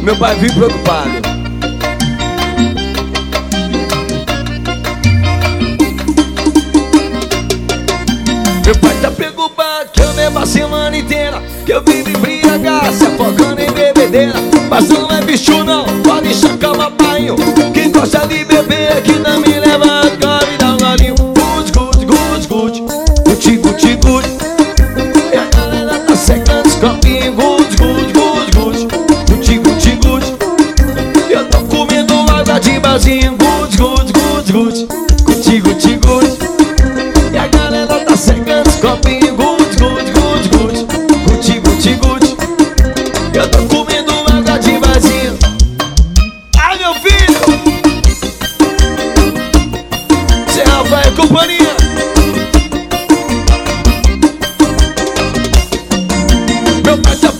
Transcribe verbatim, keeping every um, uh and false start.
Meu pai vive preocupado. Meu pai tá preocupado que eu bebo a semana inteira, que eu vivo embriagado, se afogando em bebedeira. Mas não é bicho não, pode enxacar uma painho. Quem gosta de beber que não me leva a cama e dá um golinho. Good, good, good, good, guti, guti, good. E a galera tá secando os copinhos. Good, good, good, good, guti, guti, good. Eu tô comendo água de barzinho. Good, good, good, good, guti, guti, good. E a galera tá secando os copinhos. Good, good, good, good, guti, guti, good. Eu tô comendo água de barzinho. Ai, meu filho! Zé Rafael e companhia. Meu pai tá